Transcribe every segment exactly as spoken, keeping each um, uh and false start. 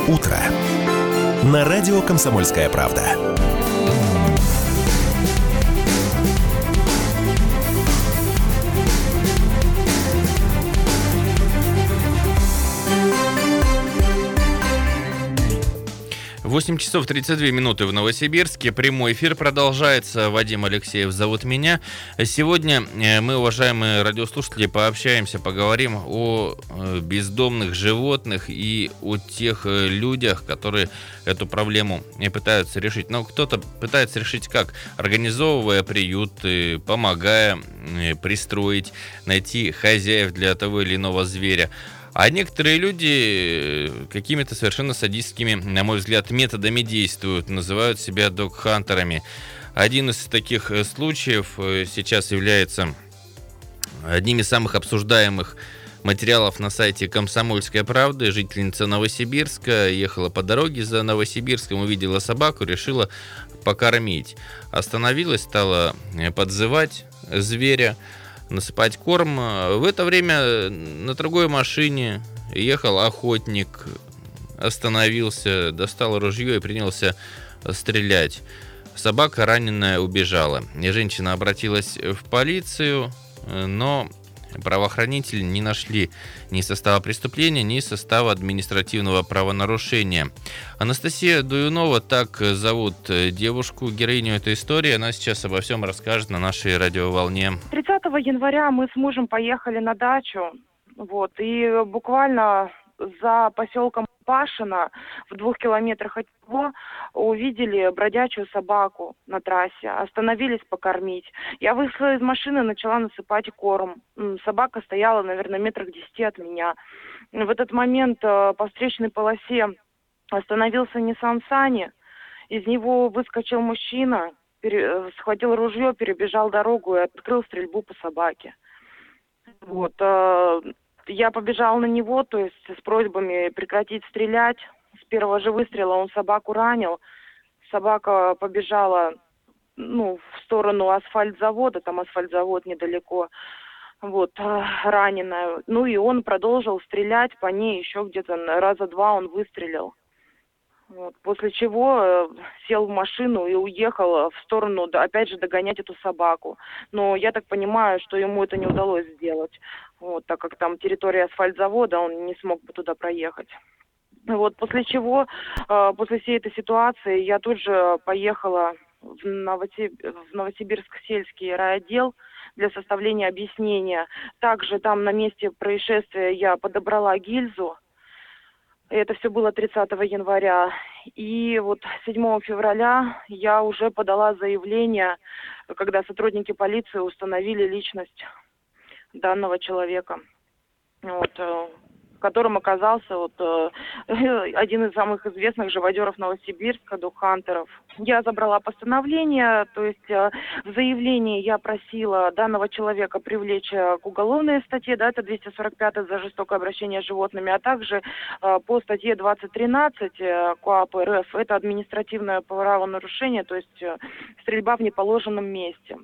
утро» на радио «Комсомольская правда». восемь часов тридцать две минуты в Новосибирске. Прямой эфир продолжается. Вадим Алексеев зовут меня. Сегодня мы, уважаемые радиослушатели, пообщаемся, поговорим о бездомных животных и о тех людях, которые эту проблему пытаются решить. Но кто-то пытается решить как? Организовывая приюты, помогая пристроить, найти хозяев для того или иного зверя. А некоторые люди какими-то совершенно садистскими, на мой взгляд, методами действуют, называют себя догхантерами. Один из таких случаев сейчас является одним из самых обсуждаемых материалов на сайте «Комсомольская правда». Жительница Новосибирска ехала по дороге за Новосибирском, увидела собаку, решила покормить. Остановилась, стала подзывать зверя, насыпать корм. В это время на другой машине ехал охотник, остановился, достал ружье и принялся стрелять. Собака раненая убежала. И женщина обратилась в полицию, но правоохранители не нашли ни состава преступления, ни состава административного правонарушения. Анастасия Дуюнова, так зовут девушку, героиню этой истории. Она сейчас обо всем расскажет на нашей радиоволне. тридцатого января мы с мужем поехали на дачу. Вот, и буквально за поселком Пашино, в двух километрах от него, увидели бродячую собаку на трассе. Остановились покормить. Я вышла из машины, начала насыпать корм. Собака стояла, наверное, метрах десяти от меня. В этот момент по встречной полосе остановился Nissan Sunny. Из него выскочил мужчина, пере... схватил ружье, перебежал дорогу и открыл стрельбу по собаке. Вот. Я побежала на него, то есть с просьбами прекратить стрелять. С первого же выстрела он собаку ранил. Собака побежала, ну, в сторону асфальтзавода, там асфальтзавод недалеко, вот, раненая. Ну и он продолжил стрелять по ней, еще где-то раза два он выстрелил. Вот, после чего э, сел в машину и уехал в сторону, да, опять же, догонять эту собаку. Но я так понимаю, что ему это не удалось сделать, вот, так как там территория асфальтзавода, он не смог бы туда проехать. Вот, после чего, э, после всей этой ситуации, я тут же поехала в, Новосиб... в Новосибирск-сельский райотдел для составления объяснения. Также там на месте происшествия я подобрала гильзу. Это все было тридцатого января. И вот седьмого февраля я уже подала заявление, когда сотрудники полиции установили личность данного человека, вот, которым оказался вот, один из самых известных живодеров Новосибирска, догхантеров. Я забрала постановление, то есть в заявлении я просила данного человека привлечь к уголовной статье, да, это двести сорок пятая за жестокое обращение с животными, а также по статье двадцать тринадцать КоАП РФ, это административное правонарушение, то есть стрельба в неположенном месте.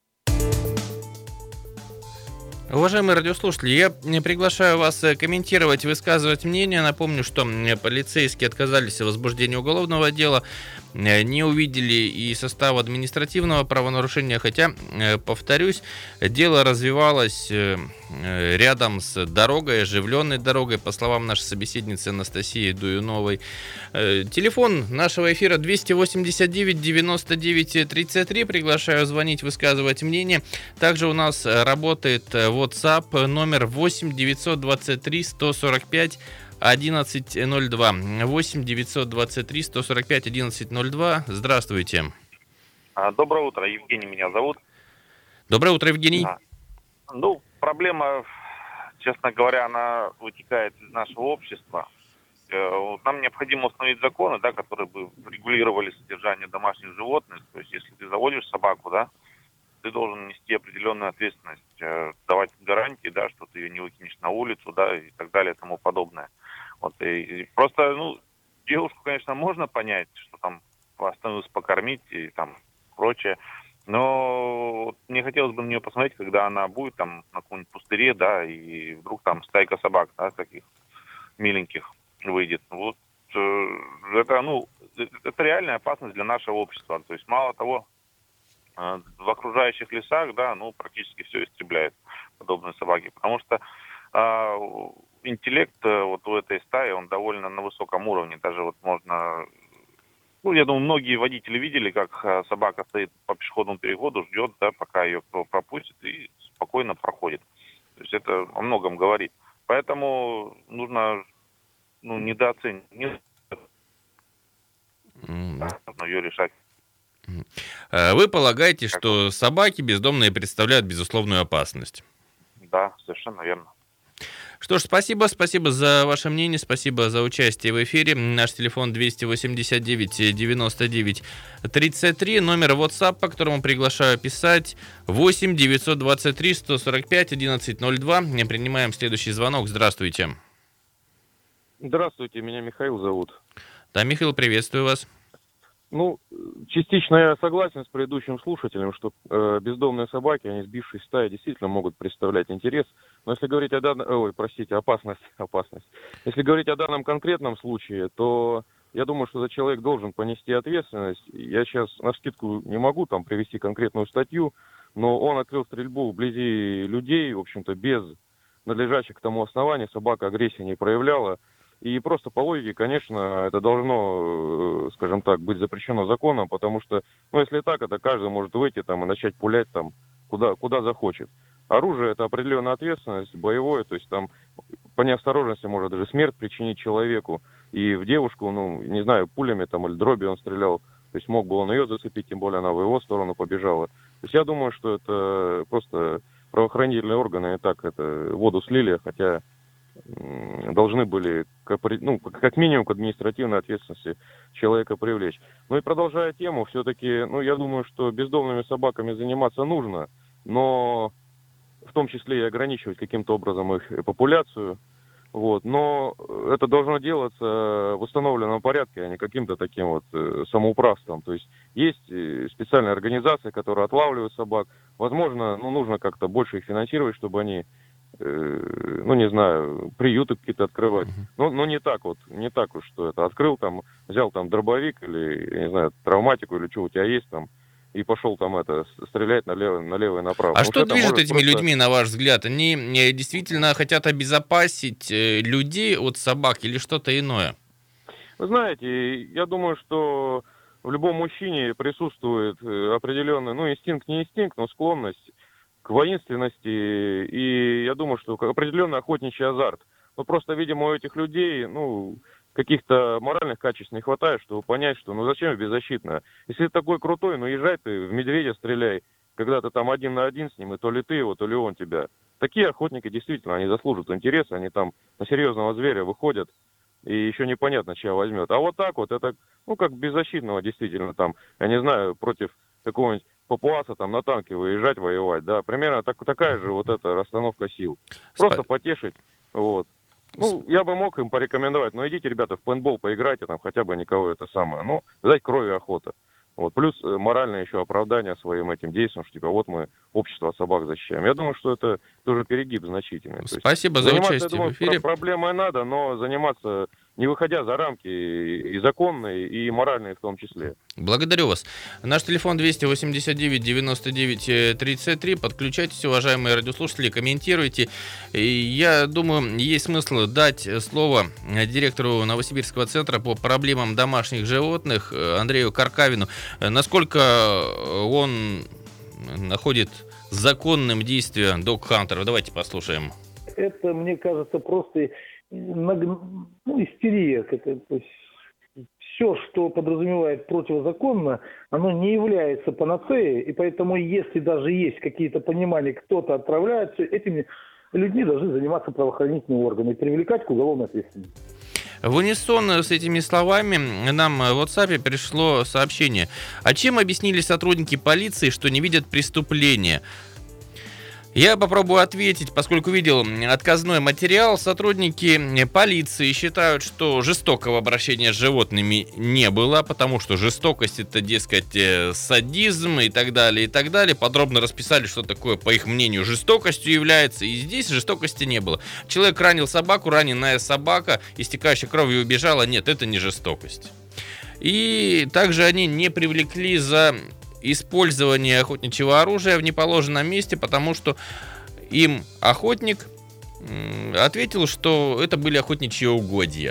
Уважаемые радиослушатели, я приглашаю вас комментировать, высказывать мнение. Напомню, что полицейские отказались от возбуждения уголовного дела, не увидели и состав административного правонарушения, хотя, повторюсь, дело развивалось рядом с дорогой, оживленной дорогой, по словам нашей собеседницы Анастасии Дуюновой. Телефон нашего эфира двести восемьдесят девять девяносто девять тридцать три. Приглашаю звонить, высказывать мнение. Также у нас работает WhatsApp номер восемь девятьсот двадцать три сто сорок пять одиннадцать ноль два. восемь девятьсот двадцать три сто сорок пять одиннадцать ноль два. Здравствуйте. Доброе утро, Евгений меня зовут. Доброе утро, Евгений. А, ну, проблема, честно говоря, она вытекает из нашего общества. Нам необходимо установить законы, да, которые бы регулировали содержание домашних животных. То есть, если ты заводишь собаку, да, ты должен нести определенную ответственность, давать гарантии, да, что ты ее не выкинешь на улицу, да, и так далее, и тому подобное. Вот, и, и просто, ну, девушку, конечно, можно понять, что там остановилась покормить и там прочее, но вот мне хотелось бы на нее посмотреть, когда она будет там на каком-нибудь пустыре, да, и вдруг там стайка собак, да, таких миленьких выйдет. Вот э, это, ну, это реальная опасность для нашего общества. То есть мало того, э, в окружающих лесах, да, ну, практически все истребляет подобные собаки. Потому что э, интеллект э, вот у этой стаи, он довольно на высоком уровне. Даже вот можно... Ну, я думаю, многие водители видели, как э, собака стоит по пешеходному переходу, ждет, да, пока ее кто пропустит, и спокойно проходит. То есть это о многом говорит. Поэтому нужно, ну, недооценивать, не нужно ее решать. Вы полагаете, что собаки бездомные представляют безусловную опасность? Да, совершенно верно. Что ж, спасибо, спасибо за ваше мнение, спасибо за участие в эфире. Наш телефон двести восемьдесят девять девяносто девять тридцать три, номер WhatsApp, по которому приглашаю писать, восемь девятьсот двадцать три сто сорок пять одиннадцать ноль два. Принимаем следующий звонок. Здравствуйте. Здравствуйте, меня Михаил зовут. Да, Михаил, приветствую вас. Ну, частично я согласен с предыдущим слушателем, что э, бездомные собаки, они сбившись в стаи, действительно могут представлять интерес. Но если говорить о данном... Ой, простите, опасность, опасность. Если говорить о данном конкретном случае, то я думаю, что этот человек должен понести ответственность. Я сейчас навскидку не могу там привести конкретную статью, но он открыл стрельбу вблизи людей, в общем-то, без надлежащих к тому основания. Собака агрессии не проявляла. И просто по логике, конечно, это должно, скажем так, быть запрещено законом, потому что, ну, если так, это каждый может выйти там и начать пулять там, куда, куда захочет. Оружие — это определенная ответственность, боевое, то есть там по неосторожности может даже смерть причинить человеку. И в девушку, ну, не знаю, пулями там или дробью он стрелял, то есть мог бы он ее зацепить, тем более она в его сторону побежала. То есть я думаю, что это просто правоохранительные органы и так это воду слили, хотя должны были, ну, как минимум, к административной ответственности человека привлечь. Ну и продолжая тему, все-таки, ну, я думаю, что бездомными собаками заниматься нужно, но в том числе и ограничивать каким-то образом их популяцию. Вот. Но это должно делаться в установленном порядке, а не каким-то таким вот самоуправством. То есть есть специальные организации, которые отлавливают собак. Возможно, ну, нужно как-то больше их финансировать, чтобы они, ну, не знаю, приюты какие-то открывать. Но, но не так вот, не так уж, что это открыл там, взял там дробовик или, я не знаю, травматику или что у тебя есть там, и пошел там это, стрелять налево, налево и направо. А Потому что что движет этими просто... людьми, на ваш взгляд? Они действительно хотят обезопасить людей от собак или что-то иное? Вы знаете, я думаю, что в любом мужчине присутствует определенный, ну, инстинкт, не инстинкт, но склонность к воинственности, и я думаю, что определенный охотничий азарт. Но просто, видимо, у этих людей, ну, каких-то моральных качеств не хватает, чтобы понять, что ну зачем беззащитно. Если ты такой крутой, ну езжай ты в медведя стреляй, когда ты там один на один с ним, и то ли ты его, то ли он тебя. Такие охотники действительно, они заслуживают интереса, они там на серьезного зверя выходят, и еще непонятно, чья возьмет. А вот так вот, это, ну, как беззащитного действительно там, я не знаю, против какого-нибудь папуаса там на танке выезжать, воевать, да, примерно так, такая же вот эта расстановка сил. Просто Спа- потешить, вот. Ну, я бы мог им порекомендовать, но идите, ребята, в пейнтбол поиграйте, там хотя бы никого это самое. Ну, дать крови охота. Вот. Плюс моральное еще оправдание своим этим действием, что типа вот мы общество от собак защищаем. Я думаю, что это тоже перегиб значительный. Спасибо за участие, я думаю, в эфире. Проблемой надо, но заниматься не выходя за рамки и законные, и моральные в том числе. Благодарю вас. Наш телефон двести восемьдесят девять девяносто девять тридцать три. Подключайтесь, уважаемые радиослушатели, комментируйте. И я думаю, есть смысл дать слово директору Новосибирского центра по проблемам домашних животных Андрею Каркавину. Насколько он находит законным действие дог-хантеров? Давайте послушаем. Это, мне кажется, просто ну, истерия. Это, то есть все, что подразумевает противозаконно, оно не является панацеей, и поэтому, если даже есть какие-то понимания, кто-то отправляется, этими людьми должны заниматься правоохранительные органы и привлекать к уголовной ответственности. В унисон с этими словами нам в WhatsApp пришло сообщение. А чем объяснили сотрудники полиции, что не видят преступления? Я попробую ответить, поскольку видел отказной материал. Сотрудники полиции считают, что жестокого обращения с животными не было, потому что жестокость — это, дескать, садизм и так далее, и так далее. Подробно расписали, что такое, по их мнению, жестокостью является, и здесь жестокости не было. Человек ранил собаку, раненая собака, истекающая кровью убежала. Нет, это не жестокость. И также они не привлекли за использование охотничьего оружия в неположенном месте, потому что им охотник ответил, что это были охотничьи угодья.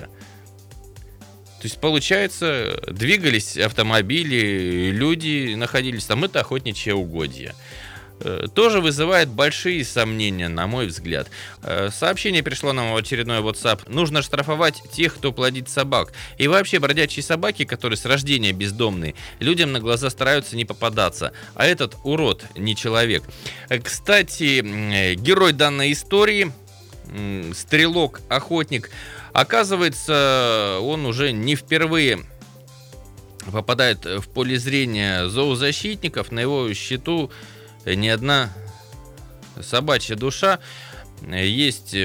То есть, получается, двигались автомобили, люди находились там, это охотничьи угодья. Тоже вызывает большие сомнения, на мой взгляд. Сообщение пришло нам в очередной WhatsApp. Нужно штрафовать тех, кто плодит собак. И вообще бродячие собаки, которые с рождения бездомные, людям на глаза стараются не попадаться. А этот урод не человек. Кстати, герой данной истории, стрелок-охотник, оказывается, он уже не впервые попадает в поле зрения зоозащитников. На его счету не одна собачья душа. Есть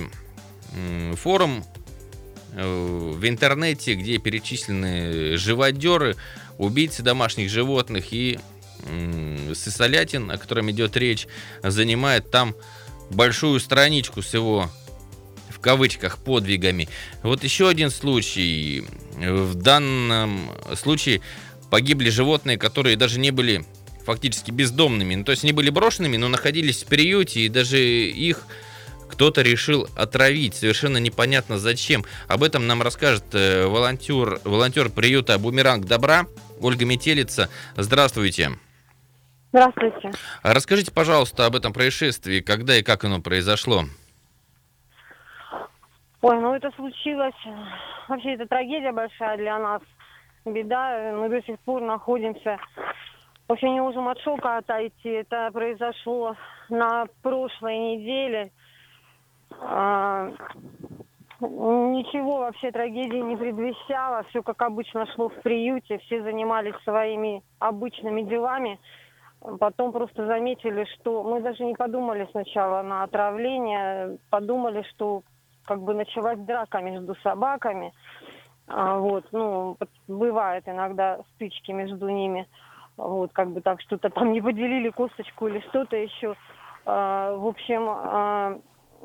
форум в интернете, где перечислены живодеры, убийцы домашних животных, и Сысолятин, о котором идет речь, занимает там большую страничку с его, в кавычках, подвигами. Вот еще один случай. В данном случае погибли животные, которые даже не были фактически бездомными. Ну, то есть они были брошенными, но находились в приюте, и даже их кто-то решил отравить. Совершенно непонятно зачем. Об этом нам расскажет э, волонтер, волонтер приюта «Бумеранг добра» Ольга Метелица. Здравствуйте. Здравствуйте. А расскажите, пожалуйста, об этом происшествии. Когда и как оно произошло? Ой, ну это случилось... Вообще, это трагедия большая для нас. Беда. Мы до сих пор находимся... Вообще не можем от шока отойти. Это произошло на прошлой неделе. А, ничего вообще трагедии не предвещало. Все как обычно шло в приюте. Все занимались своими обычными делами. Потом просто заметили, что мы даже не подумали сначала на отравление. Подумали, что как бы началась драка между собаками. А, вот, ну, бывает иногда стычки между ними. Вот, как бы так, что-то там не поделили косточку или что-то еще. А, в общем, а,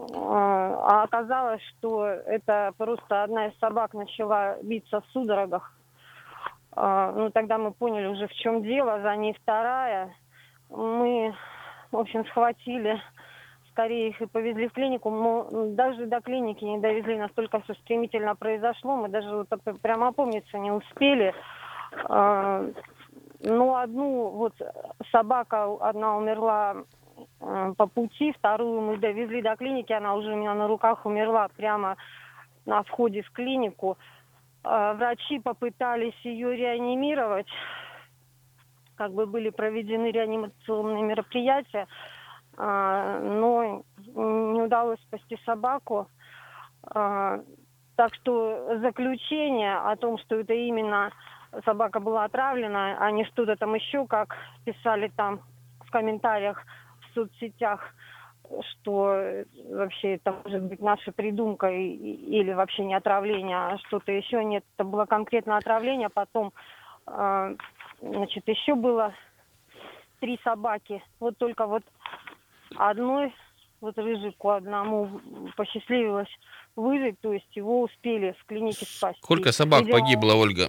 а оказалось, что это просто одна из собак начала биться в судорогах. А, ну, тогда мы поняли уже, в чем дело. За ней вторая. Мы, в общем, схватили, скорее их и повезли в клинику. Мы даже до клиники не довезли, настолько все стремительно произошло. Мы даже вот прямо опомниться не успели. А, Ну, одну вот собака, одна умерла э, по пути, вторую мы довезли до клиники, она уже у меня на руках умерла прямо на входе в клинику. Э, врачи попытались ее реанимировать, как бы были проведены реанимационные мероприятия, э, но не удалось спасти собаку. Э, так что заключение о том, что это именно... собака была отравлена, а не что-то там еще, как писали там в комментариях в соцсетях, что вообще это может быть наша придумка или вообще не отравление, а что-то еще. Нет, это было конкретно отравление. Потом, значит, еще было три собаки. Вот только вот одной, вот рыжику одному посчастливилось выжить, то есть его успели в клинике спасти. Сколько собак Видимо, погибло, Ольга?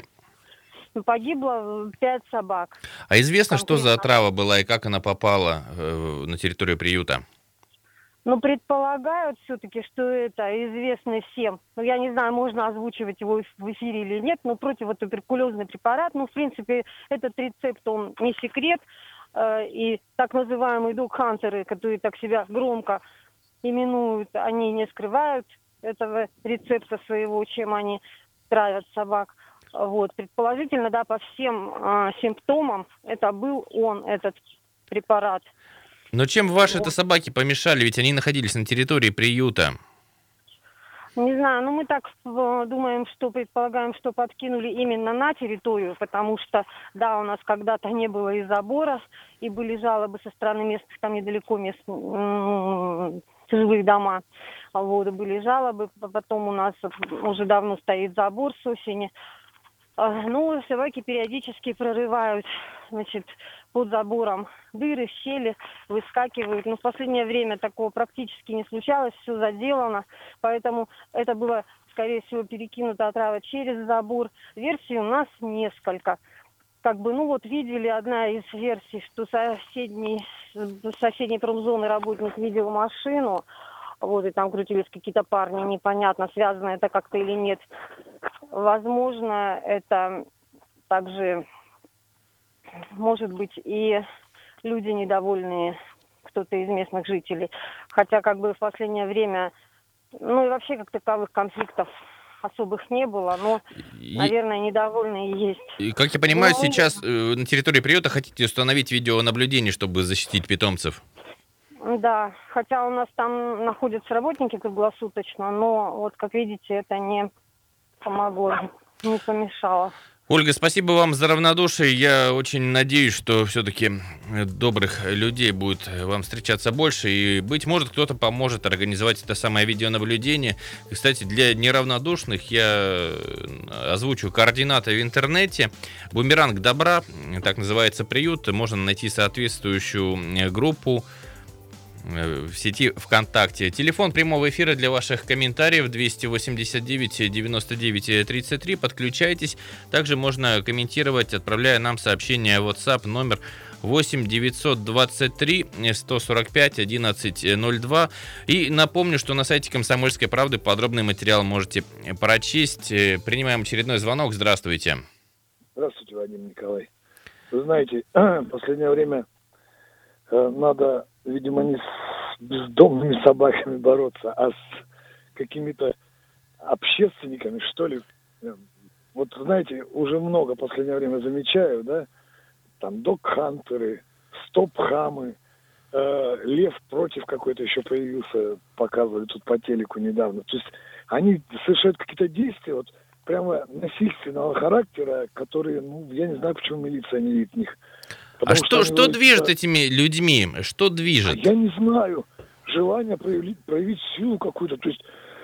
Погибло пять собак. А известно, Конкретно. что за отрава была и как она попала э, на территорию приюта? Ну, предполагают все-таки, что это известный всем. Ну, я не знаю, можно озвучивать его в эфире или нет, но противотуберкулезный препарат. Ну, в принципе, этот рецепт, он не секрет. Э, и так называемые дог-хантеры, которые так себя громко именуют, они не скрывают этого рецепта своего, чем они травят собак. Вот, предположительно, да, по всем э, симптомам это был он, этот препарат. Но чем ваши-то собаки помешали? Ведь они находились на территории приюта. Не знаю, ну мы так э, думаем, что предполагаем, что подкинули именно на территорию, потому что, да, у нас когда-то не было и забора, и были жалобы со стороны местных, там недалеко мест, м- жилые дома, вот, и были жалобы, потом у нас уже давно стоит забор с осени. А, ну, собаки периодически прорывают, значит, под забором дыры, щели, выскакивают. Но в последнее время такого практически не случалось, все заделано. Поэтому это было, скорее всего, перекинута отрава через забор. Версий у нас несколько. Как бы, ну вот видели, одна из версий, что соседний, соседней промзоны работник видел машину, вот, и там крутились какие-то парни, непонятно, связано это как-то или нет. Возможно, это также может быть и люди недовольные, кто-то из местных жителей. Хотя как бы в последнее время, ну и вообще как таковых конфликтов особых не было, но, И- наверное, недовольные есть. И, как я понимаю, Ну, мы- сейчас э, на территории приюта хотите установить видеонаблюдение, чтобы защитить питомцев. Да, хотя у нас там находятся работники круглосуточно, но вот, как видите, это не помогло, не помешало. Ольга, спасибо вам за равнодушие. Я очень надеюсь, что все-таки добрых людей будет вам встречаться больше. И, быть может, кто-то поможет организовать это самое видеонаблюдение. Кстати, для неравнодушных я озвучу координаты в интернете. «Бумеранг добра», так называется приют. Можно найти соответствующую группу в сети ВКонтакте. Телефон прямого эфира для ваших комментариев двести восемьдесят девять девяносто девять тридцать три. Подключайтесь. Также можно комментировать, отправляя нам сообщение в WhatsApp номер восемь девятьсот двадцать три сто сорок пять одиннадцать ноль два. И напомню, что на сайте «Комсомольской правды» подробный материал можете прочесть. Принимаем очередной звонок. Здравствуйте. Здравствуйте, Вадим Николай. Вы знаете, в последнее время э, надо, видимо, не с бездомными собаками бороться, а с какими-то общественниками, что ли. Вот, знаете, уже много в последнее время замечаю, да, там док-хантеры, стоп-хамы, э, лев против какой-то еще появился, показывали тут по телеку недавно. То есть они совершают какие-то действия, вот, прямо насильственного характера, которые, ну, я не знаю, почему милиция не видит в них. А Потому что, они что вроде движет как- этими людьми? Что движет? Я не знаю. Желание проявить, проявить силу какую-то. То есть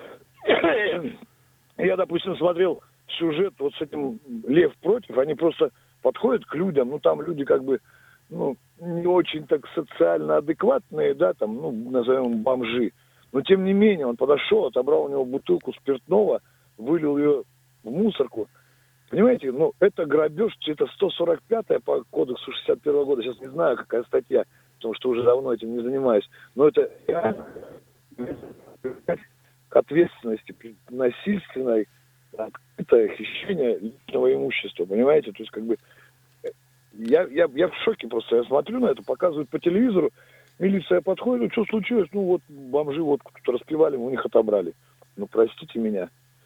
я, допустим, смотрел сюжет вот с этим «Лев против», они просто подходят к людям, ну, там люди как бы, ну, не очень так социально адекватные, да, там, ну, назовем бомжи. Но, тем не менее, он подошел, отобрал у него бутылку спиртного, вылил ее в мусорку. Понимаете, ну, это грабеж, это сто сорок пятая по кодексу шестьдесят первого года, сейчас не знаю, какая статья, потому что уже давно этим не занимаюсь, но это реально к ответственности насильственной, открытое хищение личного имущества, понимаете, то есть как бы я, я, я в шоке просто, я смотрю на это, показывают по телевизору, милиция подходит, ну, что случилось, ну, вот бомжи вот кто-то распивали, мы у них отобрали, ну, простите меня,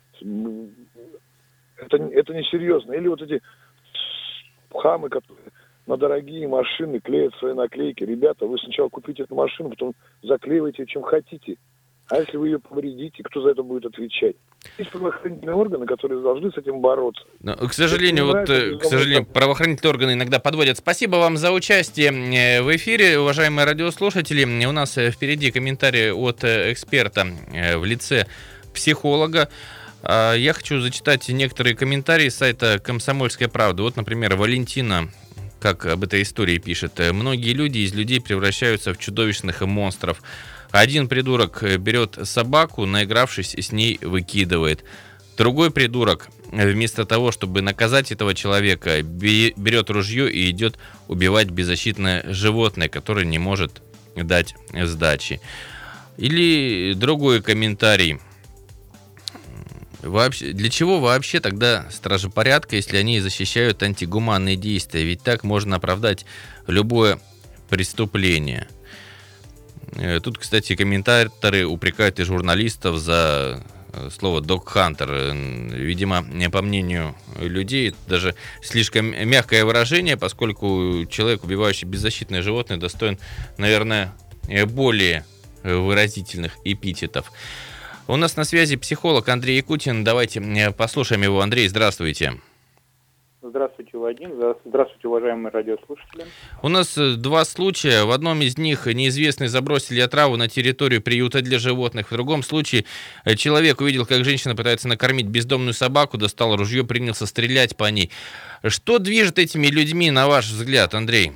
это, это несерьезно, или вот эти хамы, которые на дорогие машины клеят свои наклейки, ребята, вы сначала купите эту машину, потом заклеивайте чем хотите. А если вы ее повредите, кто за это будет отвечать? Есть правоохранительные органы, которые должны с этим бороться. Но, к сожалению, Это не вот, нравится, к сожалению, правоохранительные органы иногда подводят. Спасибо вам за участие в эфире, уважаемые радиослушатели. У нас впереди комментарий от эксперта в лице психолога. Я хочу зачитать некоторые комментарии с сайта «Комсомольская правда». Вот, например, Валентина, как об этой истории пишет. Многие люди из людей превращаются в чудовищных монстров. Один придурок берет собаку, наигравшись, с ней выкидывает. Другой придурок, вместо того, чтобы наказать этого человека, берет ружье и идет убивать беззащитное животное, которое не может дать сдачи. Или другой комментарий. Вообще, для чего вообще тогда стражи порядка, если они защищают антигуманные действия? Ведь так можно оправдать любое преступление. Тут, кстати, комментаторы упрекают и журналистов за слово «док-хантер». Видимо, по мнению людей, это даже слишком мягкое выражение, поскольку человек, убивающий беззащитное животное, достоин, наверное, более выразительных эпитетов. У нас на связи психолог Андрей Якутин. Давайте э, послушаем его. Андрей, здравствуйте. Здравствуйте, Вадим. Здравствуйте, уважаемые радиослушатели. У нас два случая. В одном из них неизвестные забросили отраву на территорию приюта для животных. В другом случае человек увидел, как женщина пытается накормить бездомную собаку, достал ружье, принялся стрелять по ней. Что движет этими людьми, на ваш взгляд, Андрей?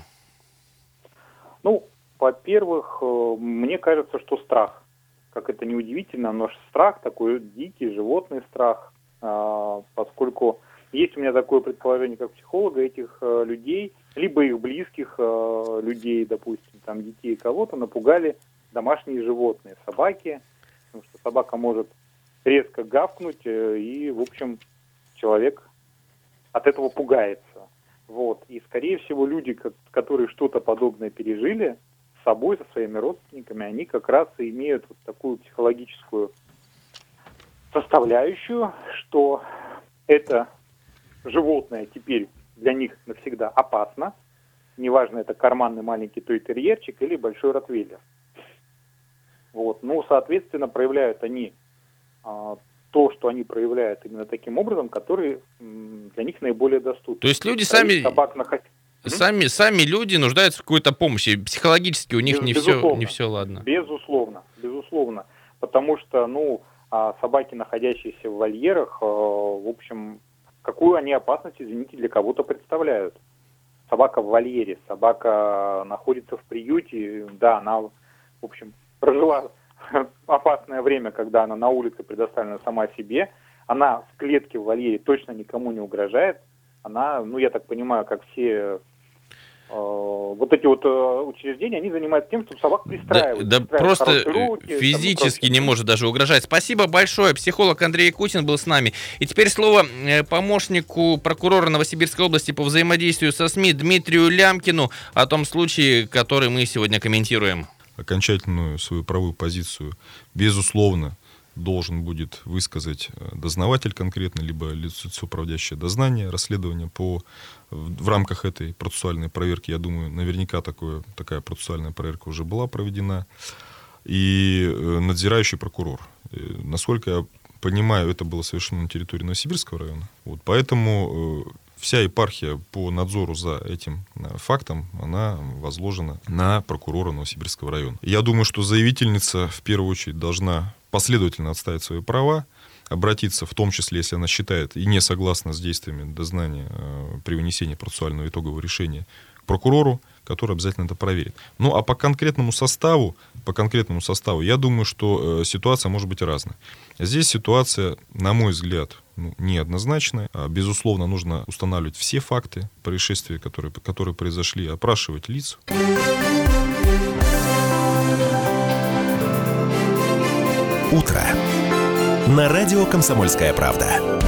Ну, во-первых, мне кажется, что страх. Как это ни удивительно, но страх, такой дикий, животный страх, поскольку... Есть у меня такое предположение, как психолога, этих э, людей, либо их близких э, людей, допустим, там детей кого-то, напугали домашние животные, собаки, потому что собака может резко гавкнуть, э, и, в общем, человек от этого пугается. Вот. И, скорее всего, люди, как, которые что-то подобное пережили с собой, со своими родственниками, они как раз и имеют вот такую психологическую составляющую, что это... животное теперь для них навсегда опасно. Неважно, это карманный маленький той-терьерчик или большой ротвейлер. Вот. Ну, соответственно, проявляют они а, то, что они проявляют именно таким образом, который м, для них наиболее доступен. То есть люди сами, собак наход... сами, сами люди нуждаются в какой-то помощи. Психологически у них Без, не, все, не все ладно. Безусловно, безусловно. Потому что, ну, собаки, находящиеся в вольерах, в общем... Какую они опасность, извините, для кого-то представляют? Собака в вольере, собака находится в приюте, да, она, в общем, прожила опасное время, когда она на улице предоставлена сама себе, она в клетке в вольере точно никому не угрожает, она, ну, я так понимаю, как все... Вот эти вот учреждения, они занимаются тем, что собак пристраивают. Да, да просто руки, физически не может даже угрожать. Спасибо большое. Психолог Андрей Якутин был с нами. И теперь слово помощнику прокурора Новосибирской области по взаимодействию со СМИ Дмитрию Лямкину о том случае, который мы сегодня комментируем. Окончательную свою правовую позицию, безусловно, должен будет высказать дознаватель конкретно, либо лицо, проводящее дознание, расследование по, в рамках этой процессуальной проверки. Я думаю, наверняка такое, такая процессуальная проверка уже была проведена. И надзирающий прокурор. И, насколько я понимаю, это было совершено на территории Новосибирского района. Вот, поэтому вся епархия по надзору за этим фактом, она возложена на прокурора Новосибирского района. Я думаю, что заявительница в первую очередь должна последовательно отставить свои права, обратиться, в том числе, если она считает и не согласна с действиями дознания э, при вынесении процессуального итогового решения, к прокурору, который обязательно это проверит. Ну, а по конкретному составу, по конкретному составу, я думаю, что э, ситуация может быть разная. Здесь ситуация, на мой взгляд, ну, неоднозначная. А, безусловно, нужно устанавливать все факты происшествия, которые, которые произошли, опрашивать лиц. Утро. На радио «Комсомольская правда».